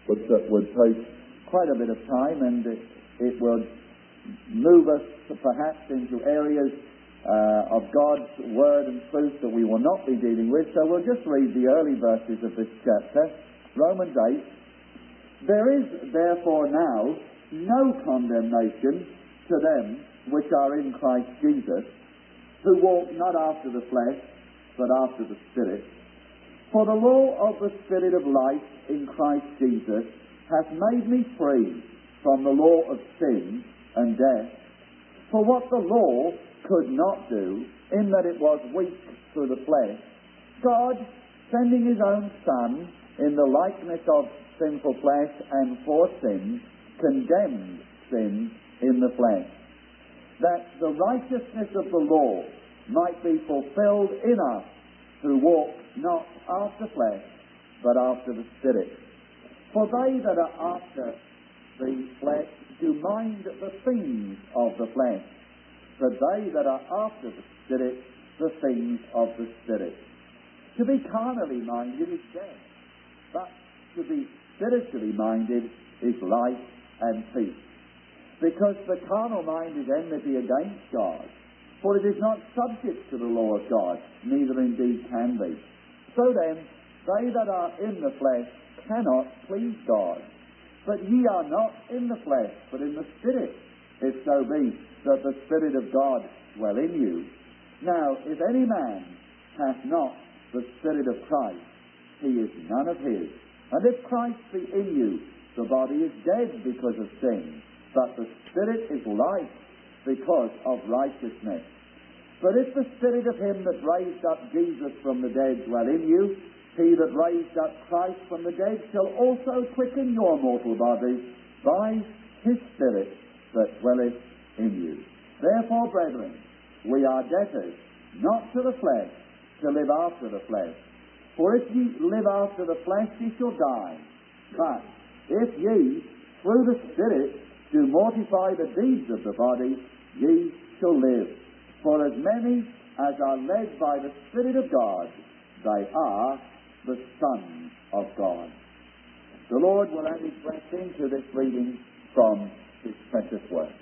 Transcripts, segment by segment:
would take quite a bit of time, and it would move us perhaps into areas of God's Word and truth that we will not be dealing with. So we'll just read the early verses of this chapter, Romans 8. There is therefore now no condemnation to them which are in Christ Jesus, who walk not after the flesh, but after the Spirit. For the law of the Spirit of life in Christ Jesus hath made me free from the law of sin and death. For what the law could not do, in that it was weak through the flesh, God, sending his own Son in the likeness of sinful flesh and for sin, condemned sin in the flesh, that the righteousness of the law might be fulfilled in us who walk not after flesh, but after the Spirit. For they that are after the flesh do mind the things of the flesh, but they that are after the Spirit, the things of the Spirit. To be carnally minded is death, but to be spiritually minded is life and peace. Because the carnal mind is enmity against God, for it is not subject to the law of God, neither indeed can be. So then, they that are in the flesh cannot please God. But ye are not in the flesh, but in the Spirit, if so be that the Spirit of God dwell in you. Now, if any man hath not the Spirit of Christ, he is none of his. And if Christ be in you, the body is dead because of sin, but the Spirit is life because of righteousness. But if the Spirit of him that raised up Jesus from the dead dwell in you, he that raised up Christ from the dead shall also quicken your mortal bodies by his Spirit that dwelleth in you. Therefore, brethren, we are debtors, not to the flesh, to live after the flesh. For if ye live after the flesh, ye shall die. But if ye, through the Spirit, do mortify the deeds of the body, ye shall live. For as many as are led by the Spirit of God, they are the sons of God. The Lord will add his blessing to this reading from his precious word.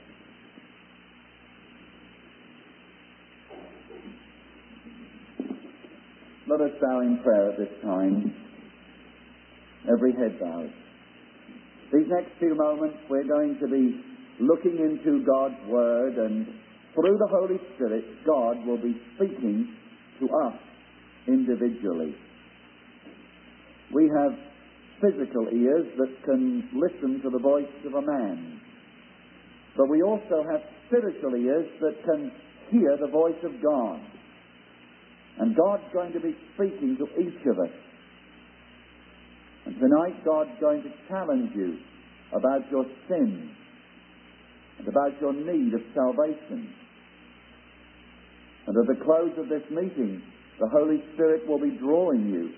Let us bow in prayer at this time, every head bowed. These next few moments we're going to be looking into God's Word, and through the Holy Spirit, God will be speaking to us individually. We have physical ears that can listen to the voice of a man, but we also have spiritual ears that can hear the voice of God. And God's going to be speaking to each of us. And tonight God's going to challenge you about your sin and about your need of salvation. And at the close of this meeting, the Holy Spirit will be drawing you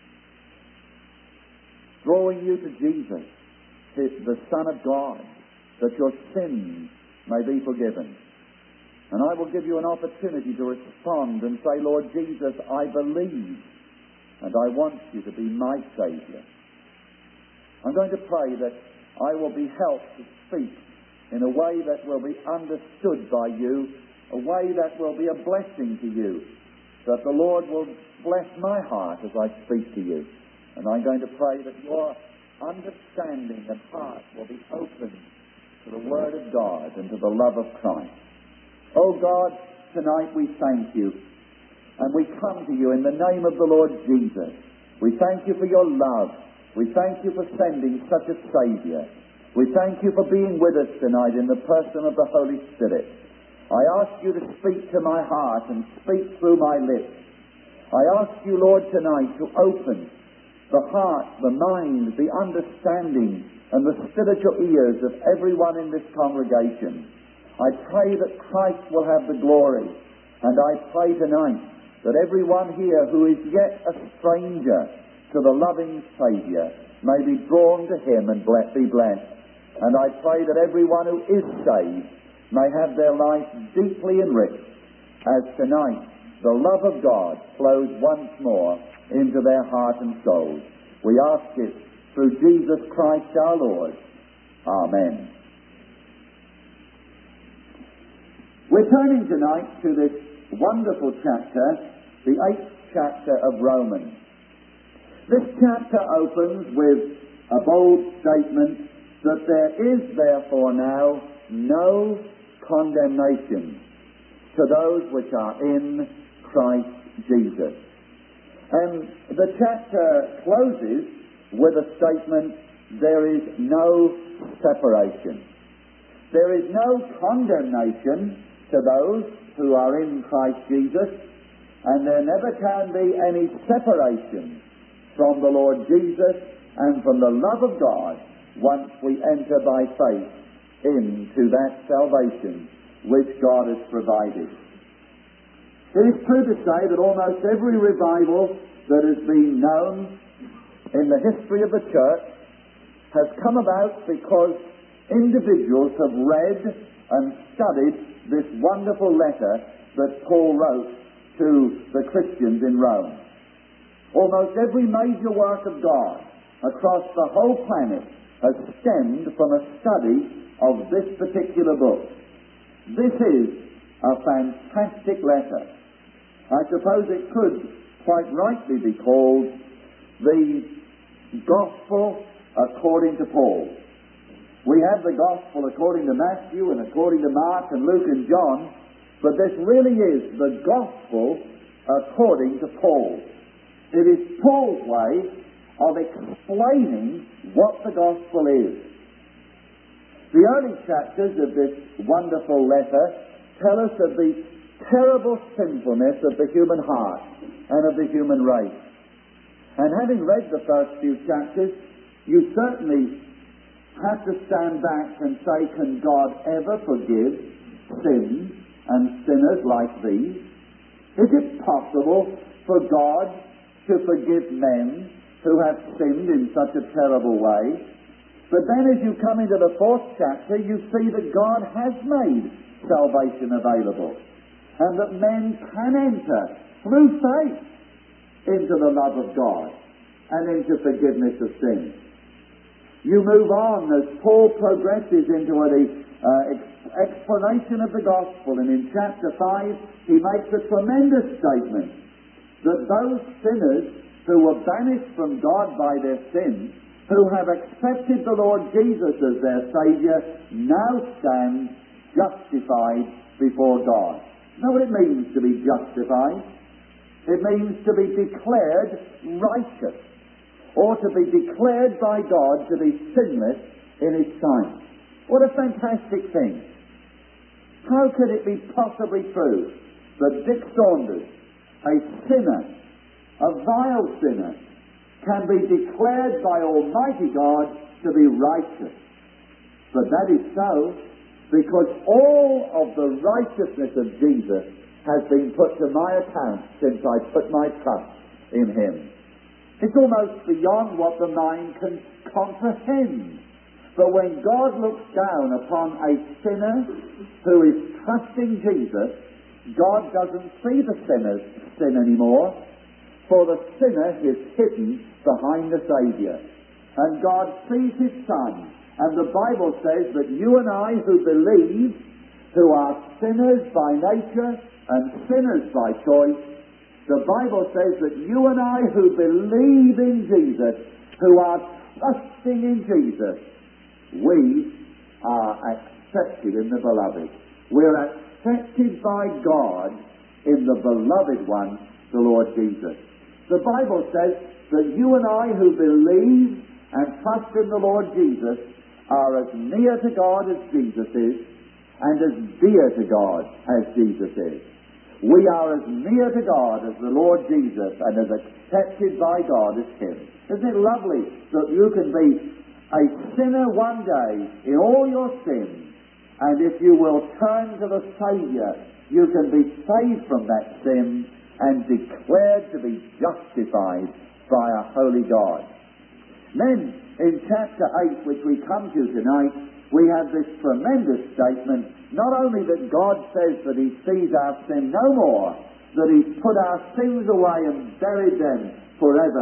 to Jesus, the Son of God, that your sins may be forgiven. And I will give you an opportunity to respond and say, Lord Jesus, I believe, and I want you to be my Saviour. I'm going to pray that I will be helped to speak in a way that will be understood by you, a way that will be a blessing to you, that the Lord will bless my heart as I speak to you. And I'm going to pray that your understanding and heart will be open to the Word of God and to the love of Christ. Oh God, tonight we thank you, and we come to you in the name of the Lord Jesus. We thank you for your love. We thank you for sending such a Saviour. We thank you for being with us tonight in the person of the Holy Spirit. I ask you to speak to my heart and speak through my lips. I ask you, Lord, tonight to open the heart, the mind, the understanding, and the spiritual ears of everyone in this congregation. I pray that Christ will have the glory, and I pray tonight that everyone here who is yet a stranger to the loving Saviour may be drawn to him and be blessed. And I pray that everyone who is saved may have their life deeply enriched as tonight the love of God flows once more into their heart and soul. We ask it through Jesus Christ our Lord. Amen. We're turning tonight to this wonderful chapter, the 8th chapter of Romans. This chapter opens with a bold statement that there is therefore now no condemnation to those which are in Christ Jesus. And the chapter closes with a statement, there is no separation. There is no condemnation to those who are in Christ Jesus, and there never can be any separation from the Lord Jesus and from the love of God once we enter by faith into that salvation which God has provided. It is true to say that almost every revival that has been known in the history of the church has come about because individuals have read and studied this wonderful letter that Paul wrote to the Christians in Rome. Almost every major work of God across the whole planet has stemmed from a study of this particular book. This is a fantastic letter. I suppose it could quite rightly be called the Gospel according to Paul. We have the Gospel according to Matthew and according to Mark and Luke and John, but this really is the Gospel according to Paul. It is Paul's way of explaining what the Gospel is. The early chapters of this wonderful letter tell us of the terrible sinfulness of the human heart and of the human race. And having read the first few chapters, you certainly have to stand back and say, can God ever forgive sins and sinners like these? Is it possible for God to forgive men who have sinned in such a terrible way? But then as you come into the 4th chapter, you see that God has made salvation available, and that men can enter through faith into the love of God and into forgiveness of sins. You move on as Paul progresses into the explanation of the gospel, and in chapter 5 he makes a tremendous statement that those sinners who were banished from God by their sins, who have accepted the Lord Jesus as their Saviour, now stand justified before God. Know what it means to be justified? It means to be declared righteous, or to be declared by God to be sinless in His sight. What a fantastic thing. How could it be possibly true that Dick Saunders, a sinner, a vile sinner, can be declared by Almighty God to be righteous? But that is so because all of the righteousness of Jesus has been put to my account since I put my trust in Him. It's almost beyond what the mind can comprehend. But when God looks down upon a sinner who is trusting Jesus, God doesn't see the sinner's sin anymore, for the sinner is hidden behind the Saviour. And God sees His Son. And the Bible says that you and I who believe, who are sinners by nature and sinners by choice, the Bible says that you and I who believe in Jesus, who are trusting in Jesus, we are accepted in the Beloved. We're accepted by God in the Beloved One, the Lord Jesus. The Bible says that you and I who believe and trust in the Lord Jesus are as near to God as Jesus is, and as dear to God as Jesus is. We are as near to God as the Lord Jesus, and as accepted by God as Him. Isn't it lovely that you can be a sinner one day in all your sins, and if you will turn to the Saviour, you can be saved from that sin and declared to be justified by a holy God. Then, in chapter 8, which we come to tonight, we have this tremendous statement, not only that God says that He sees our sin no more, that He's put our sins away and buried them forever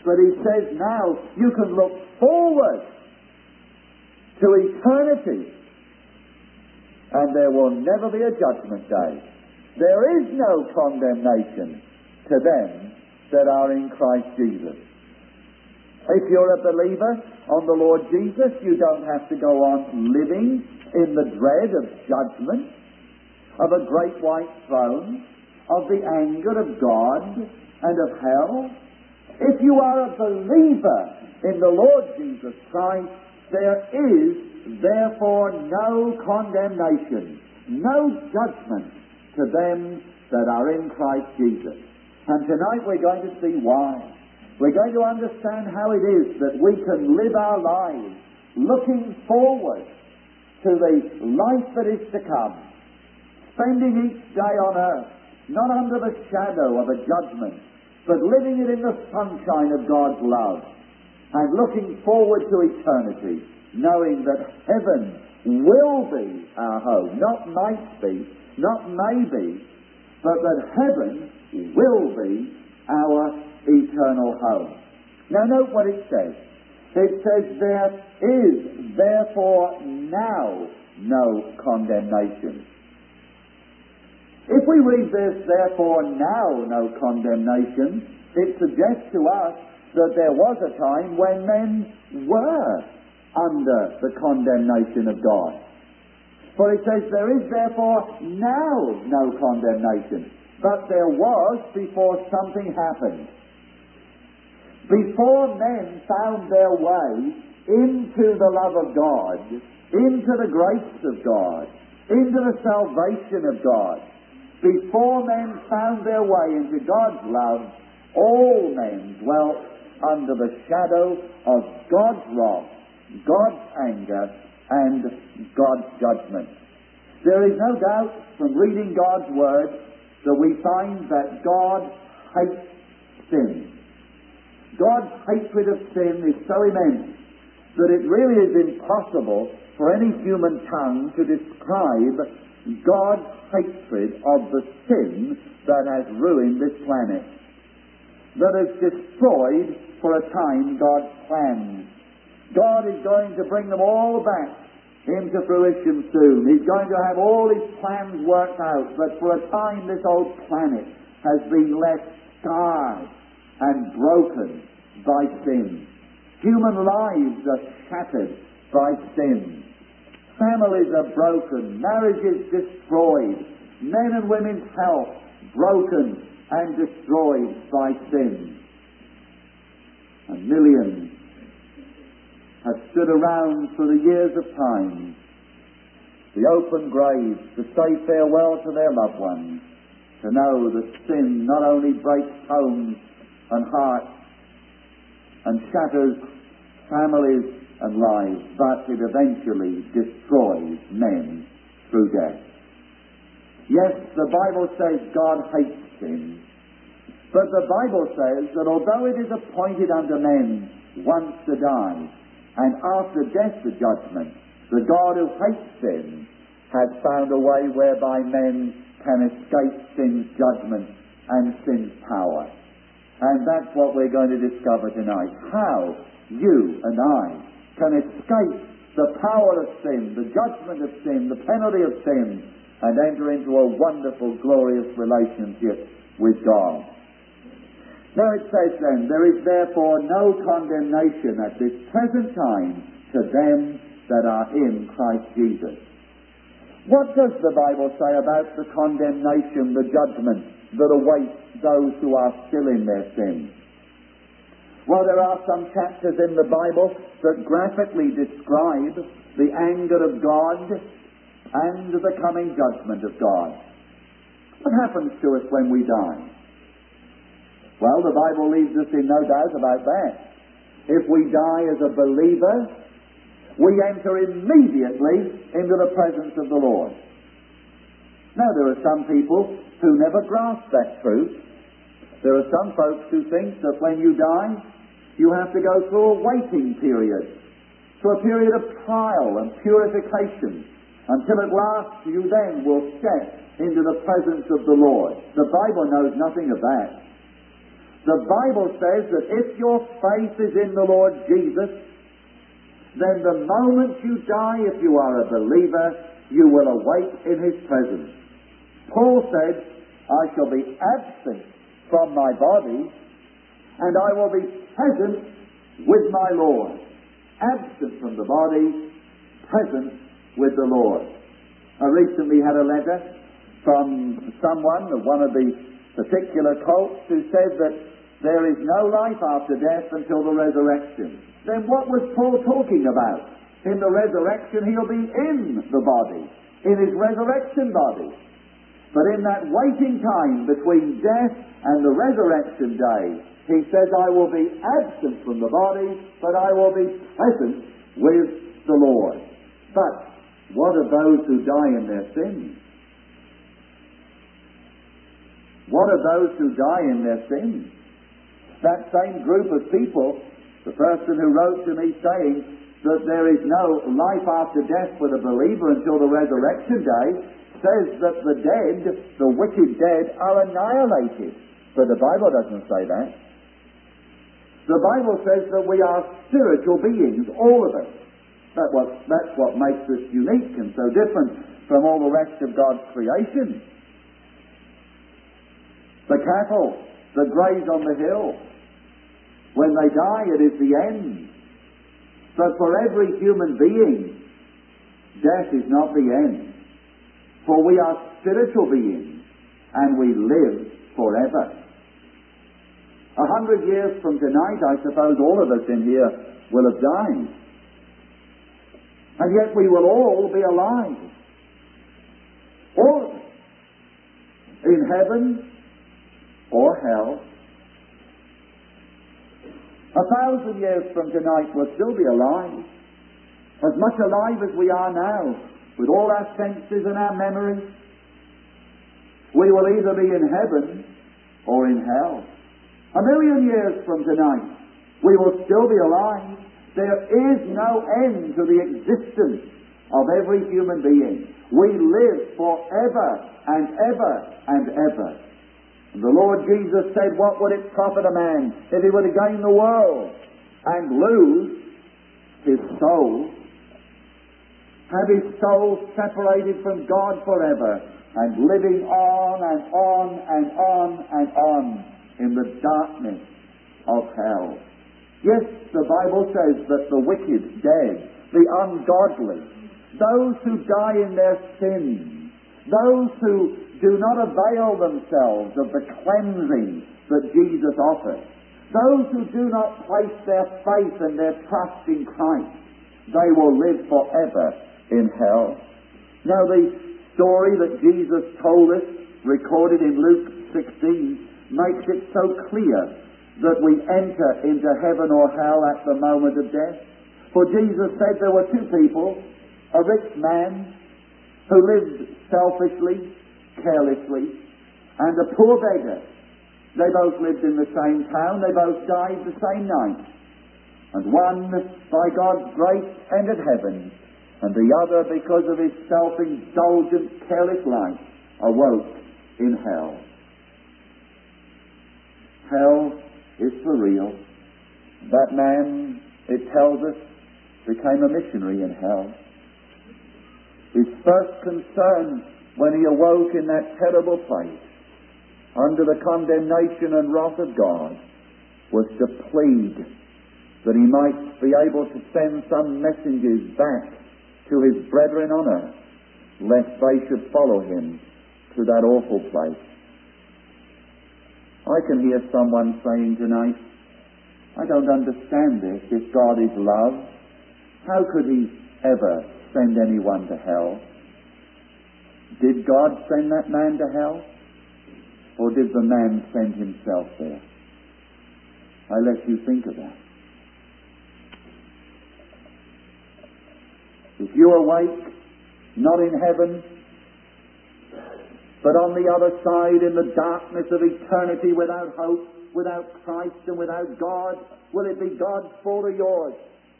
But he says now you can look forward to eternity, and there will never be a judgment day. There is no condemnation to them that are in Christ Jesus. If you're a believer on the Lord Jesus, you don't have to go on living in the dread of judgment, of a great white throne, of the anger of God and of hell. If you are a believer in the Lord Jesus Christ, there is therefore no condemnation, no judgment to them that are in Christ Jesus. And tonight we're going to see why. We're going to understand how it is that we can live our lives looking forward to the life that is to come, spending each day on earth not under the shadow of a judgment, but living it in the sunshine of God's love, and looking forward to eternity, knowing that heaven will be our home, not might be, not maybe, but that heaven will be our eternal home. Now note what it says. It says, there is therefore now no condemnation. If we read this, therefore now no condemnation, it suggests to us that there was a time when men were under the condemnation of God. For it says, there is therefore now no condemnation. But there was before something happened. Before men found their way into the love of God, into the grace of God, into the salvation of God, before men found their way into God's love, all men dwelt under the shadow of God's wrath, God's anger, and God's judgment. There is no doubt from reading God's Word that we find that God hates sin. God's hatred of sin is so immense that it really is impossible for any human tongue to describe God's hatred of the sin that has ruined this planet, that has destroyed for a time God's plans. God is going to bring them all back into fruition soon. He's going to have all His plans worked out, but for a time this old planet has been left scarred and broken by sin. Human lives are shattered by sin. Families are broken, marriages destroyed, men and women's health broken and destroyed by sin. And millions have stood around for the years of time, the open graves, to say farewell to their loved ones, to know that sin not only breaks homes and hearts and shatters families and lives, but it eventually destroys men through death. Yes, the Bible says God hates sin, but the Bible says that although it is appointed unto men once to die, and after death the judgment, the God who hates sin has found a way whereby men can escape sin's judgment and sin's power. And that's what we're going to discover tonight. How you and I can escape the power of sin, the judgment of sin, the penalty of sin, and enter into a wonderful, glorious relationship with God. Now it says then, there is therefore no condemnation at this present time to them that are in Christ Jesus. What does the Bible say about the condemnation, the judgment that awaits those who are still in their sin? Well, there are some chapters in the Bible that graphically describe the anger of God and the coming judgment of God. What happens to us when we die? Well, the Bible leaves us in no doubt about that. If we die as a believer, we enter immediately into the presence of the Lord. Now, there are some people who never grasp that truth. There are some folks who think that when you die, you have to go through a waiting period, through a period of trial and purification, until at last you then will step into the presence of the Lord. The Bible knows nothing of that. The Bible says that if your faith is in the Lord Jesus, then the moment you die, if you are a believer, you will awake in His presence. Paul said, I shall be absent from my body, and I will be present with my Lord. Absent from the body, present with the Lord. I recently had a letter from someone, one of the particular cults, who said that there is no life after death until the resurrection. Then what was Paul talking about? In the resurrection, he'll be in the body, in his resurrection body. But in that waiting time between death and the resurrection day, he says, I will be absent from the body, but I will be present with the Lord. But what of those who die in their sins? What of those who die in their sins? That same group of people, the person who wrote to me saying that there is no life after death for the believer until the resurrection day, says that the dead, the wicked dead, are annihilated. But the Bible doesn't say that. The Bible says that we are spiritual beings, all of us. That's what makes us unique and so different from all the rest of God's creation. The cattle that graze on the hill, when they die, it is the end. But for every human being, death is not the end. For we are spiritual beings, and we live forever. 100 years from tonight, I suppose all of us in here will have died. And yet we will all be alive. All of us. In heaven or hell. 1,000 years from tonight we'll still be alive. As much alive as we are now, with all our senses and our memories. We will either be in heaven or in hell. 1,000,000 years from tonight, we will still be alive. There is no end to the existence of every human being. We live forever and ever and ever. And the Lord Jesus said, what would it profit a man if he were to gain the world and lose his soul? Have his soul separated from God forever and living on and on and on and on in the darkness of hell. Yes, the Bible says that the wicked, dead, the ungodly, those who die in their sins, those who do not avail themselves of the cleansing that Jesus offers, those who do not place their faith and their trust in Christ, they will live forever in hell. Now the story that Jesus told us, recorded in Luke 16, makes it so clear that we enter into heaven or hell at the moment of death. For Jesus said there were two people, a rich man who lived selfishly, carelessly, and a poor beggar. They both lived in the same town, they both died the same night. And one, by God's grace, entered heaven, and the other, because of his self-indulgent, careless life, awoke in hell. Hell is for real. That man, it tells us, became a missionary in hell. His first concern when he awoke in that terrible place, under the condemnation and wrath of God, was to plead that he might be able to send some messengers back to his brethren on earth, lest they should follow him to that awful place. I can hear someone saying tonight, I don't understand this. If God is love, how could he ever send anyone to hell? Did God send that man to hell? Or did the man send himself there? I let you think of that. If you awake, not in heaven, but on the other side in the darkness of eternity without hope, without Christ and without God, will it be God's fault or yours?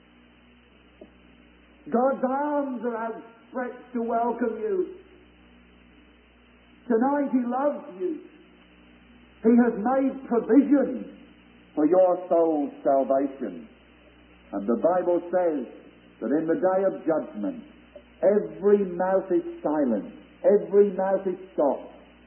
God's arms are outstretched to welcome you. Tonight He loves you. He has made provision for your soul's salvation. And the Bible says that in the day of judgment, every mouth is silent, every mouth is stopped.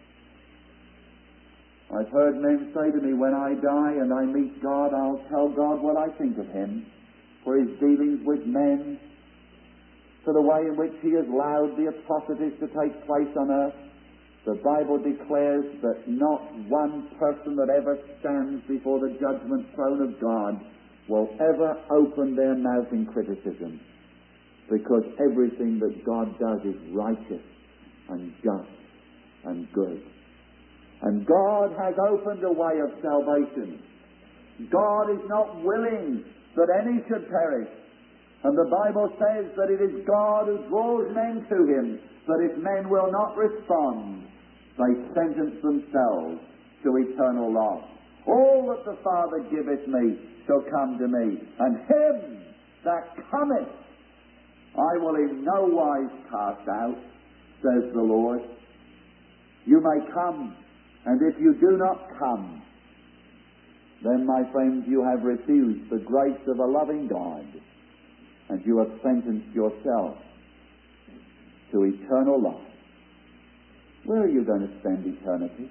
I've heard men say to me, when I die and I meet God, I'll tell God what I think of Him, for His dealings with men, for the way in which He has allowed the atrocities to take place on earth. The Bible declares that not one person that ever stands before the judgment throne of God will ever open their mouth in criticism, because everything that God does is righteous and just and good. And God has opened a way of salvation. God is not willing that any should perish. And the Bible says that it is God who draws men to Him, but if men will not respond, they sentence themselves to eternal loss. All that the Father giveth me shall come to me, and him that cometh I will in no wise cast out, says the Lord. You may come, and if you do not come, then, my friends, you have refused the grace of a loving God, and you have sentenced yourself to eternal life. Where are you going to spend eternity?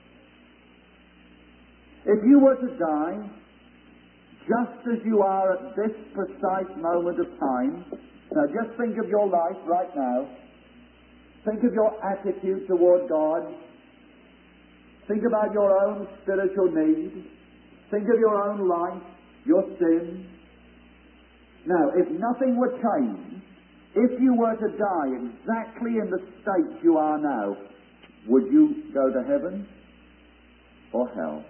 If you were to die just as you are at this precise moment of time, now just think of your life right now. Think of your attitude toward God. Think about your own spiritual need. Think of your own life, your sin. Now, if nothing were changed, if you were to die exactly in the state you are now, would you go to heaven or hell?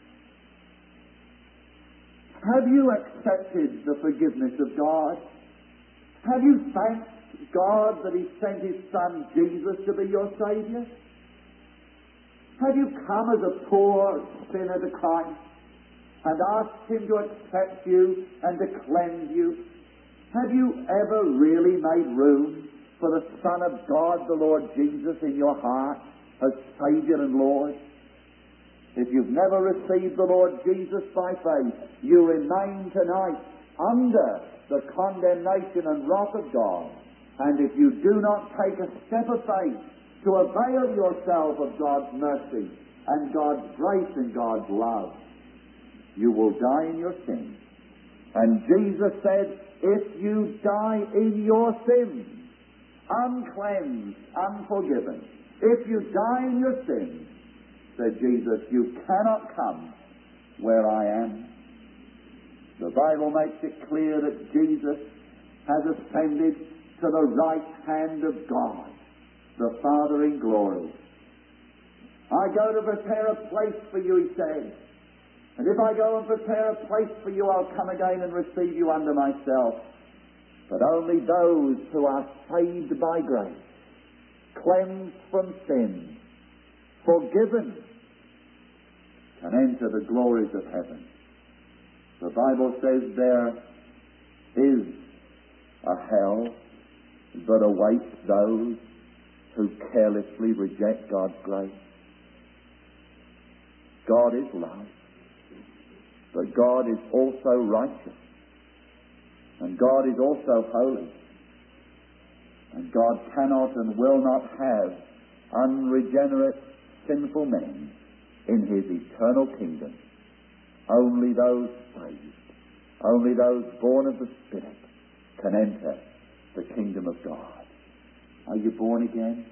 Have you accepted the forgiveness of God? Have you thanked God that He sent His Son Jesus to be your Saviour? Have you come as a poor sinner to Christ and asked Him to accept you and to cleanse you? Have you ever really made room for the Son of God, the Lord Jesus, in your heart as Saviour and Lord? If you've never received the Lord Jesus by faith, you remain tonight under the condemnation and wrath of God. And if you do not take a step of faith to avail yourself of God's mercy and God's grace and God's love, you will die in your sins. And Jesus said, if you die in your sins, uncleansed, unforgiven, if you die in your sins, said Jesus, you cannot come where I am. The Bible makes it clear that Jesus has ascended to the right hand of God, the Father in glory. I go to prepare a place for you, he said. And if I go and prepare a place for you, I'll come again and receive you unto myself. But only those who are saved by grace, cleansed from sin, forgiven, can enter the glories of heaven. The Bible says there is a hell that awaits those who carelessly reject God's grace. God is love, but God is also righteous, and God is also holy, and God cannot and will not have unregenerate, sinful men in His eternal kingdom. Only those saved, only those born of the Spirit can enter the kingdom of God. Are you born again?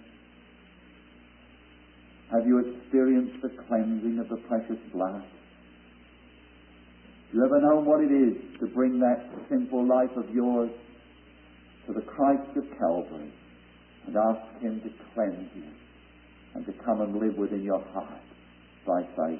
Have you experienced the cleansing of the precious blood? Do you ever know what it is to bring that sinful life of yours to the Christ of Calvary and ask Him to cleanse you and to come and live within your heart by faith?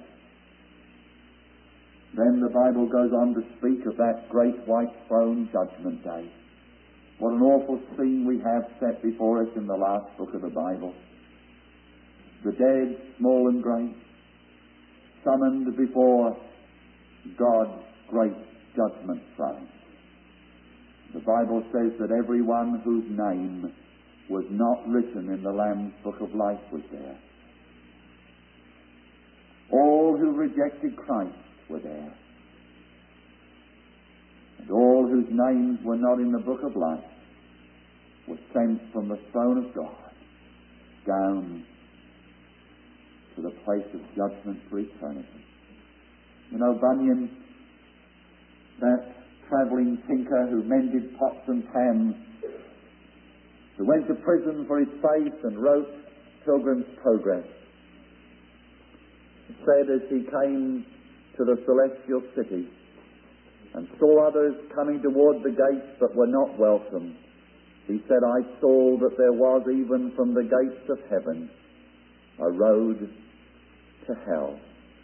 Then the Bible goes on to speak of that great white throne judgment day. What an awful scene we have set before us in the last book of the Bible. The dead, small and great, summoned before God's great judgment throne. The Bible says that everyone whose name was not written in the Lamb's book of life was there. All who rejected Christ were there. And all whose names were not in the book of life were sent from the throne of God down to the place of judgment for eternity. You know, Bunyan, that travelling tinker who mended pots and pans, who went to prison for his faith and wrote Pilgrim's Progress, said as he came to the celestial city and saw others coming toward the gates that were not welcome, he said, I saw that there was even from the gates of heaven a road to hell.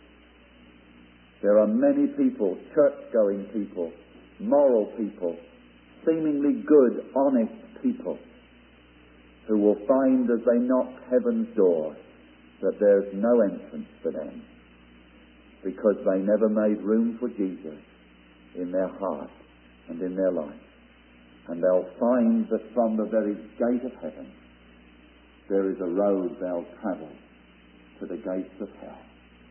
There are many people, church-going people, moral people, seemingly good, honest people, who will find as they knock heaven's door that there's no entrance for them, because they never made room for Jesus in their heart and in their life. And they'll find that from the very gate of heaven there is a road they'll travel to the gates of hell.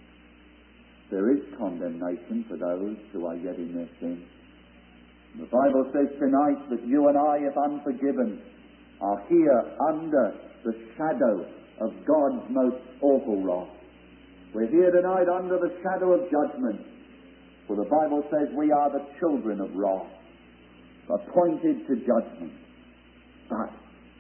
There is condemnation for those who are yet in their sin. The Bible says tonight that you and I, if unforgiven, are here under the shadow of God's most awful wrath. We're here tonight under the shadow of judgment, for the Bible says we are the children of wrath, appointed to judgment. But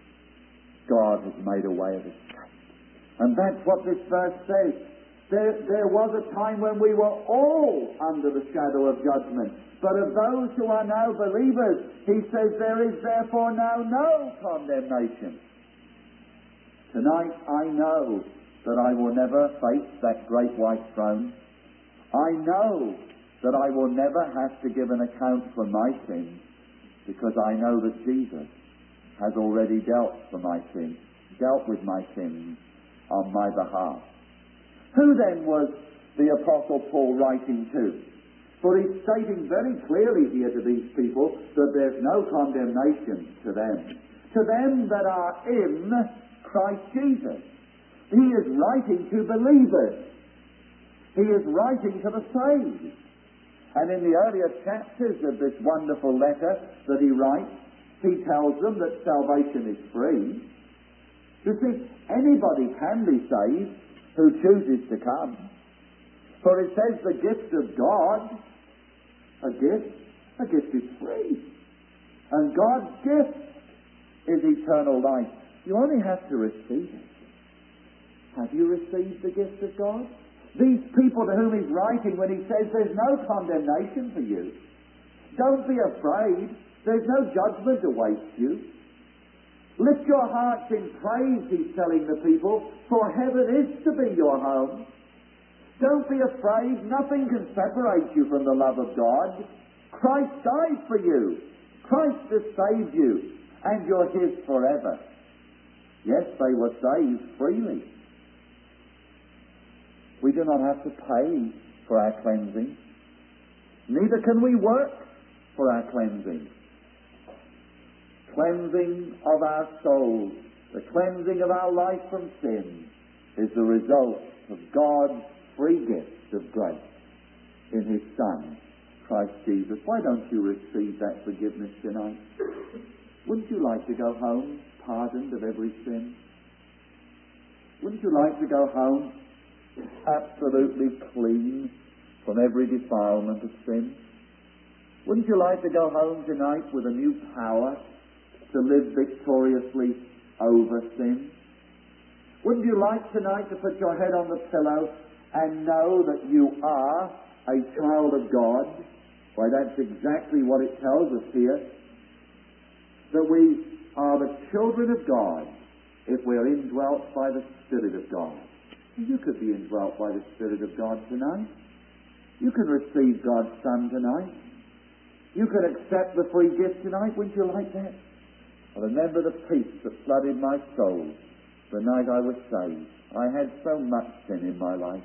God has made a way of escape. And that's what this verse says. There was a time when we were all under the shadow of judgment. But of those who are now believers, he says, there is therefore now no condemnation. Tonight I know that I will never face that great white throne. I know that I will never have to give an account for my sins, because I know that Jesus has already dealt with my sins on my behalf. Who then was the Apostle Paul writing to? For he's stating very clearly here to these people that there's no condemnation to them that are in Christ Jesus. He is writing to believers. He is writing to the saved. And in the earlier chapters of this wonderful letter that he writes, he tells them that salvation is free. You see, anybody can be saved who chooses to come. For it says the gift of God, a gift is free. And God's gift is eternal life. You only have to receive it. Have you received the gift of God? These people to whom he's writing, when he says there's no condemnation for you, don't be afraid. There's no judgment awaits you. Lift your hearts in praise, he's telling the people, for heaven is to be your home. Don't be afraid. Nothing can separate you from the love of God. Christ died for you. Christ has saved you, and you're his forever. Yes, they were saved freely. We do not have to pay for our cleansing. Neither can we work for our cleansing. Cleansing of our souls, the cleansing of our life from sin, is the result of God's free gift of grace in his Son, Christ Jesus. Why don't you receive that forgiveness tonight? Wouldn't you like to go home pardoned of every sin? Wouldn't you like to go home absolutely clean from every defilement of sin? Wouldn't you like to go home tonight with a new power to live victoriously over sin? Wouldn't you like tonight to put your head on the pillow and know that you are a child of God? Why, that's exactly what it tells us here, that we are the children of God if we're indwelt by the Spirit of God. You could be indwelt by the Spirit of God tonight. You can receive God's Son tonight. You can accept the free gift tonight. Wouldn't you like that? I remember the peace that flooded my soul the night I was saved. I had so much sin in my life.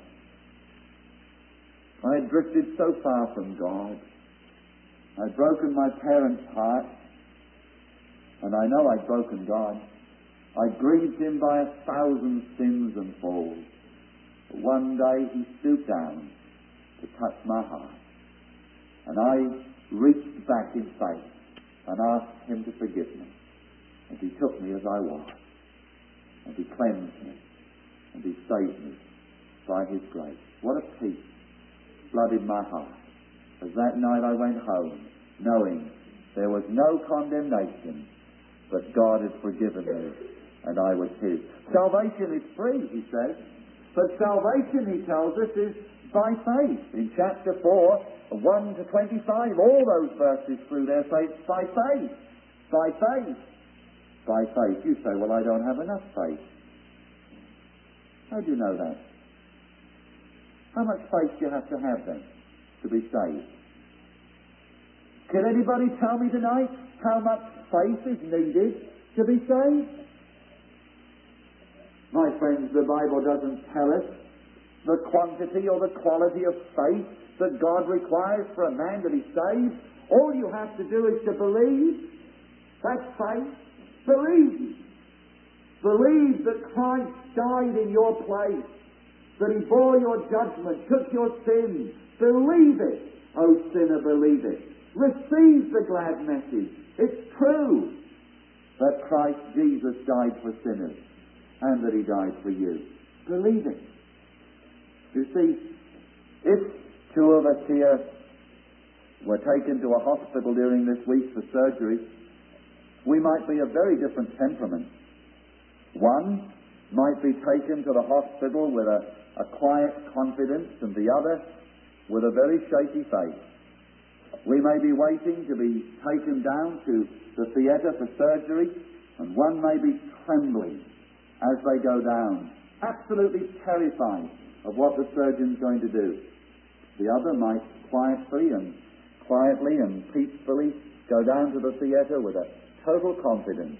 I had drifted so far from God. I'd broken my parents' heart, and I know I'd broken God. I'd grieved him by 1,000 sins and falls. one day he stooped down to touch my heart. And I reached back in faith and asked him to forgive me. And he took me as I was. And he cleansed me. And he saved me by his grace. What a peace flooded my heart as that night I went home, knowing there was no condemnation, but God had forgiven me, and I was his. Salvation is free, he says, but salvation, he tells us, is by faith. In chapter 4, 1 to 25, all those verses through there say it's by faith. By faith. By faith. You say, well, I don't have enough faith. How do you know that? How much faith do you have to have then to be saved? Can anybody tell me tonight how much faith is needed to be saved? My friends, the Bible doesn't tell us the quantity or the quality of faith that God requires for a man to be saved. All you have to do is to believe. That's faith. Believe. Believe that Christ died in your place, that he bore your judgment, took your sins. Believe it. O sinner, believe it. Receive the glad message. It's true that Christ Jesus died for sinners and that he died for you. Believe it. You see, if two of us here were taken to a hospital during this week for surgery, we might be of very different temperaments. One might be taken to the hospital with a quiet confidence, and the other with a very shaky faith. We may be waiting to be taken down to the theatre for surgery, and one may be trembling as they go down, absolutely terrified of what the surgeon's going to do. The other might quietly and peacefully go down to the theatre with a total confidence.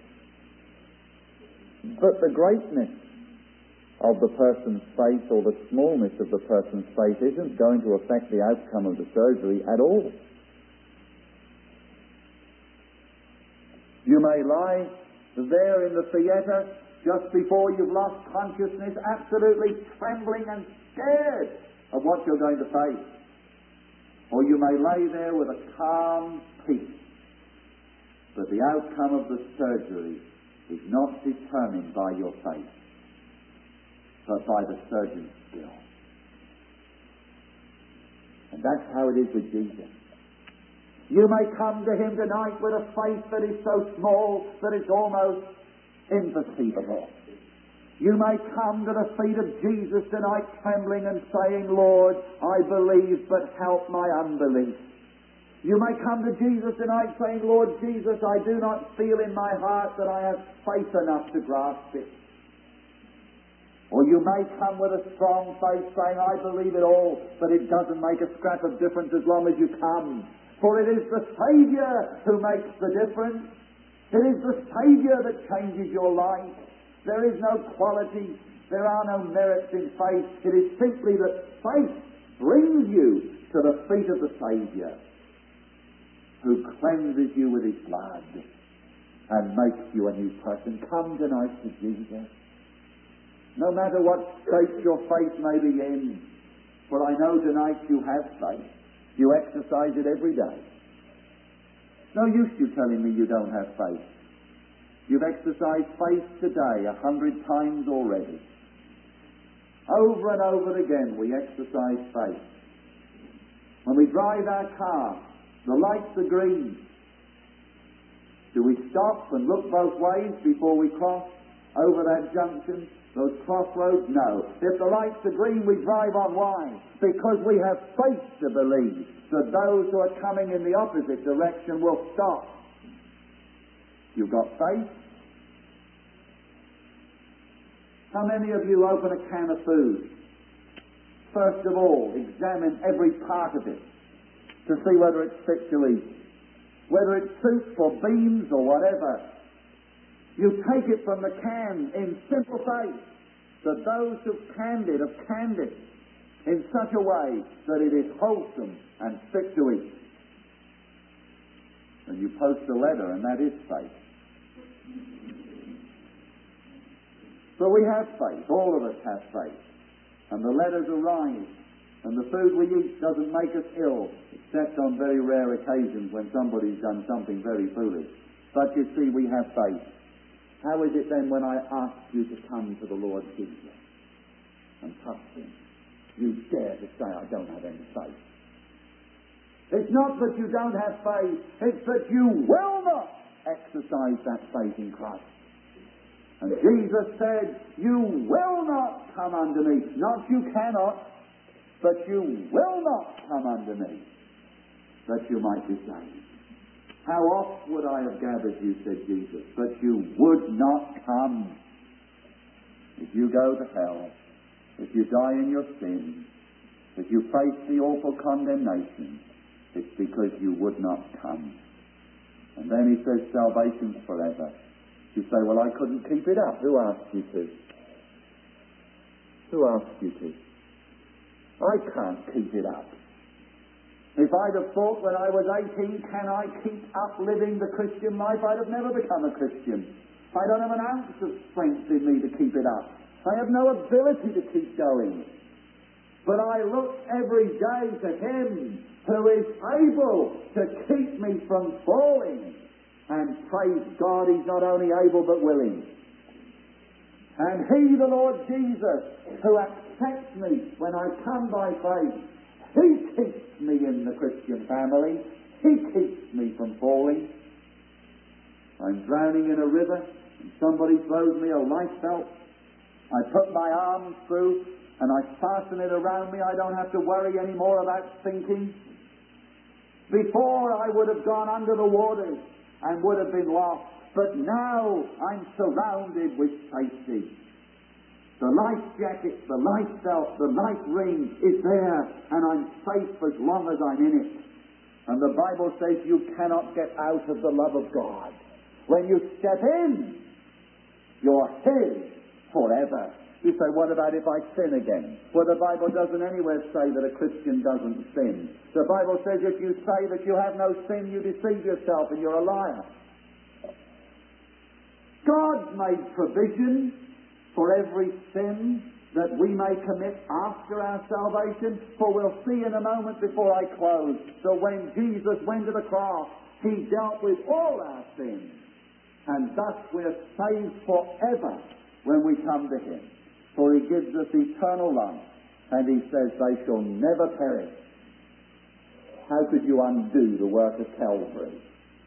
But the greatness of the person's faith or the smallness of the person's faith isn't going to affect the outcome of the surgery at all. You may lie there in the theatre just before you've lost consciousness, absolutely trembling and scared of what you're going to face. Or you may lay there with a calm peace. But the outcome of the surgery is not determined by your faith, but by the surgeon's skill. And that's how it is with Jesus. You may come to him tonight with a faith that is so small that it's almost imperceivable. You may come to the feet of Jesus tonight trembling and saying, Lord, I believe, but help my unbelief. You may come to Jesus tonight saying, Lord Jesus, I do not feel in my heart that I have faith enough to grasp it. Or you may come with a strong faith saying, I believe it all, but it doesn't make a scrap of difference as long as you come. For it is the Saviour who makes the difference. It is the Saviour that changes your life. There is no quality, there are no merits in faith. It is simply that faith brings you to the feet of the Saviour, who cleanses you with his blood and makes you a new person. Come tonight to Jesus. No matter what state your faith may be in, for I know tonight you have faith. You exercise it every day. No use you telling me you don't have faith. You've exercised faith today 100 times already. Over and over again we exercise faith. When we drive our car, the lights are green. Do we stop and look both ways before we cross over that junction, those crossroads? No. If the lights are green, we drive on. Why? Because we have faith to believe that those who are coming in the opposite direction will stop. You've got faith? How many of you open a can of food? First of all, examine every part of it to see whether it's fit to eat, whether it's soup or beans or whatever. You take it from the can in simple faith that those who've canned it have canned it in such a way that it is wholesome and fit to eat. And you post a letter, and that is faith. So we have faith. All of us have faith. and the letters arrive, and the food we eat doesn't make us ill, except on very rare occasions when somebody's done something very foolish. But you see, we have faith. How is it then when I ask you to come to the Lord Jesus and trust Him, you dare to say, I don't have any faith? It's not that you don't have faith, it's that you will not exercise that faith in Christ. And Jesus said, you will not come unto me. Not you cannot, but you will not come unto me, that you might be saved. How oft would I have gathered you, said Jesus, but you would not come. If you go to hell, if you die in your sins, if you face the awful condemnation, it's because you would not come. And then he says, salvation's forever. You say, well, I couldn't keep it up. Who asked you to? Who asked you to? I can't keep it up. If I'd have thought when I was 18, can I keep up living the Christian life, I'd have never become a Christian. I don't have an ounce of strength in me to keep it up. I have no ability to keep going. But I look every day to Him who is able to keep me from falling. And praise God, He's not only able but willing. And He, the Lord Jesus, who accepts me when I come by faith, He keeps me in the Christian family. He keeps me from falling. I'm drowning in a river and somebody throws me a life belt. I put my arms through and I fasten it around me. I don't have to worry any more about sinking. Before I would have gone under the waters and would have been lost. But now I'm surrounded with safety. The life jacket, the life belt, the life ring is there, and I'm safe as long as I'm in it. And the Bible says you cannot get out of the love of God. When you step in, you're His forever. You say, what about if I sin again? Well, the Bible doesn't anywhere say that a Christian doesn't sin. The Bible says if you say that you have no sin, you deceive yourself and you're a liar. God's made provision for every sin that we may commit after our salvation. For we'll see in a moment before I close that when Jesus went to the cross, He dealt with all our sins. And thus we're saved forever when we come to Him. For He gives us eternal life. And He says they shall never perish. How could you undo the work of Calvary?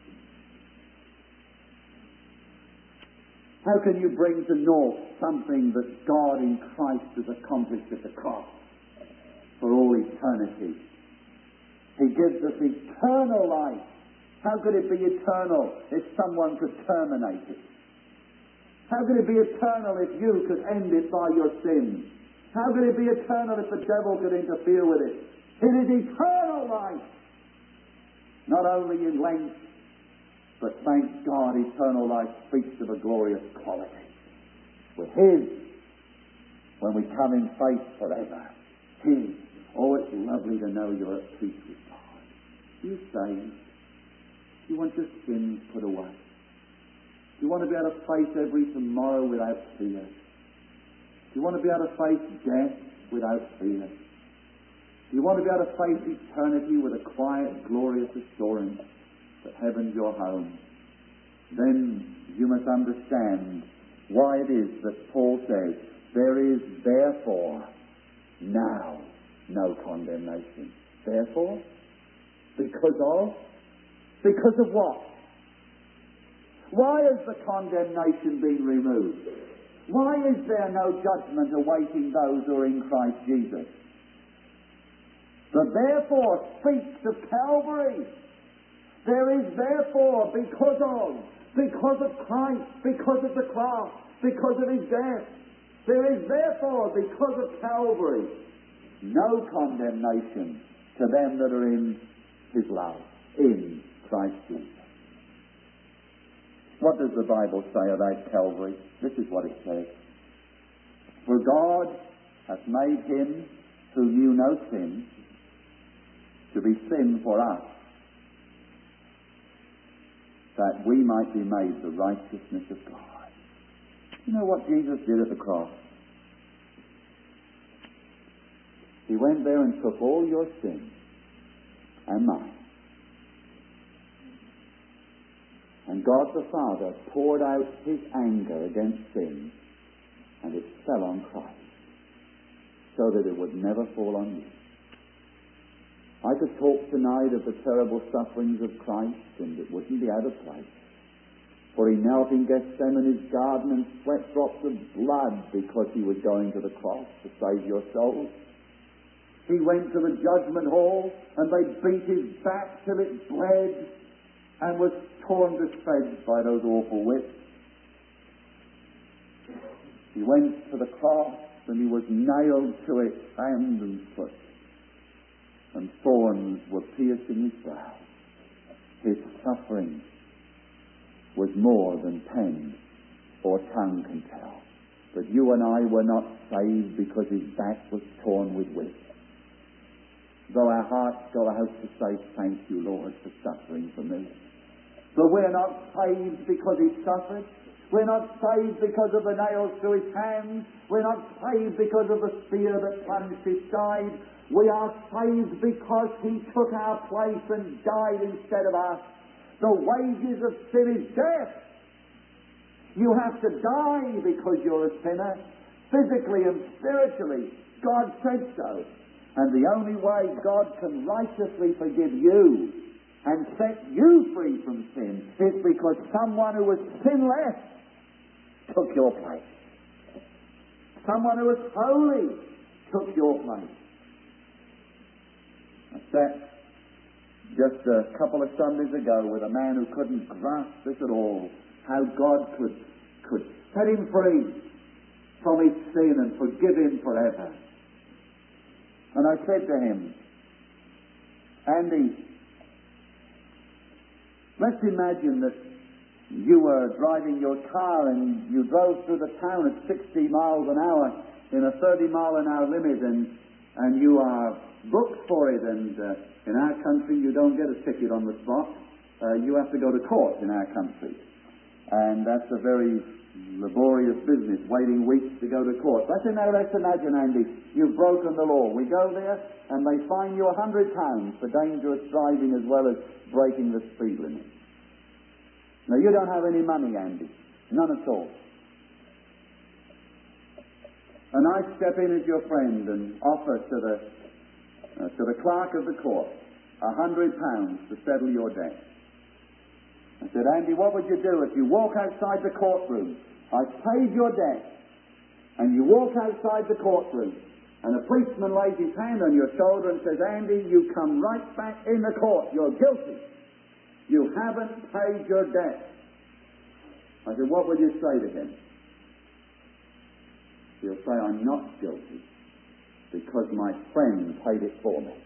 How can you bring to naught something that God in Christ has accomplished at the cross for all eternity? He gives us eternal life. How could it be eternal if someone could terminate it? How could it be eternal if you could end it by your sins? How could it be eternal if the devil could interfere with it? It is eternal life. Not only in length, but thank God, eternal life speaks of a glorious quality. We're His when we come in faith forever. His. Oh, it's lovely to know you're at peace with God. You saved. You want your sins put away. You want to be able to face every tomorrow without fear. You want to be able to face death without fear. You want to be able to face eternity with a quiet, glorious assurance that heaven's your home. Then you must understand why it is that Paul says, there is therefore now no condemnation. Therefore? Because of? Because of what? Why has the condemnation been removed? Why is there no judgment awaiting those who are in Christ Jesus? The therefore speaks of Calvary. There is therefore because of Christ, because of the cross, because of His death. There is therefore, because of Calvary, no condemnation to them that are in His love, in Christ Jesus. What does the Bible say about Calvary? This is what it says. For God hath made Him who knew no sin to be sin for us, that we might be made the righteousness of God. You know what Jesus did at the cross? He went there and took all your sins and mine. And God the Father poured out his anger against sin, and it fell on Christ, so that it would never fall on you. I could talk tonight of the terrible sufferings of Christ, and it wouldn't be out of place. For he knelt in Gethsemane's garden and sweat drops of blood because he was going to the cross to save your souls. He went to the judgment hall, and they beat his back till it bled and was torn to shreds by those awful whips. He went to the cross, and he was nailed to it hand and foot, and thorns were piercing his brow. His suffering was more than pen or tongue can tell. But you and I were not saved because his back was torn with whips. Though our hearts go out to say, thank you, Lord, for suffering for me. But we're not saved because he suffered. We're not saved because of the nails through his hands. We're not saved because of the spear that plunged his side. We are saved because he took our place and died instead of us. The wages of sin is death. You have to die because you're a sinner, physically and spiritually. God said so. And the only way God can righteously forgive you and set you free from sin is because someone who was sinless took your place. Someone who was holy took your place. I sat just a couple of Sundays ago with a man who couldn't grasp this at all, how God could set him free from his sin and forgive him forever. And I said to him, Andy, let's imagine that you were driving your car and you drove through the town at 60 miles an hour in a 30-mile-an-hour limit, and you are booked for it, and in our country you don't get a ticket on the spot. You have to go to court in our country, and that's a very laborious business, waiting weeks to go to court. I said, now let's imagine, Andy, you've broken the law. We go there and they fine you £100 for dangerous driving as well as breaking the speed limit. Now you don't have any money, Andy, none at all. And I step in as your friend and offer to the clerk of the court £100 to settle your debt. I said, Andy, what would you do if you walk outside the courtroom? I've paid your debt, and you walk outside the courtroom, and a policeman lays his hand on your shoulder and says, Andy, you come right back in the court. You're guilty. You haven't paid your debt. I said, what would you say to him? He'll say, I'm not guilty because my friend paid it for me.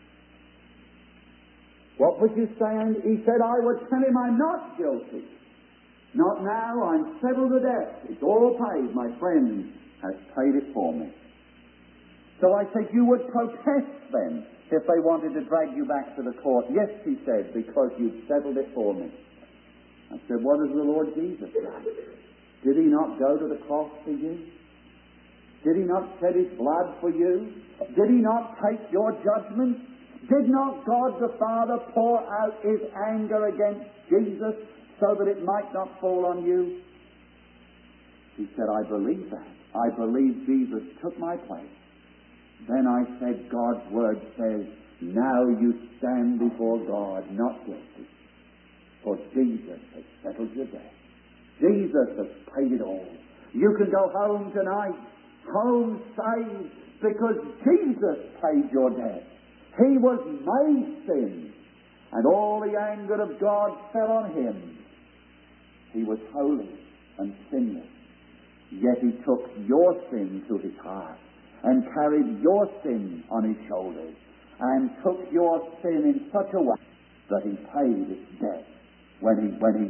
What would you say? And he said, I would tell him I'm not guilty. Not now, I'm settled the debt. It's all paid. My friend has paid it for me. So I said, you would protest then if they wanted to drag you back to the court. Yes, he said, because you've settled it for me. I said, what has the Lord Jesus done? Did he not go to the cross for you? Did he not shed his blood for you? Did he not take your judgment? Did not God the Father pour out his anger against Jesus so that it might not fall on you? He said, I believe that. I believe Jesus took my place. Then I said, God's word says, now you stand before God not guilty, for Jesus has settled your debt. Jesus has paid it all. You can go home tonight, home saved, because Jesus paid your debt. He was made sin, and all the anger of God fell on him. He was holy and sinless, yet he took your sin to his heart and carried your sin on his shoulders and took your sin in such a way that he paid its debt when he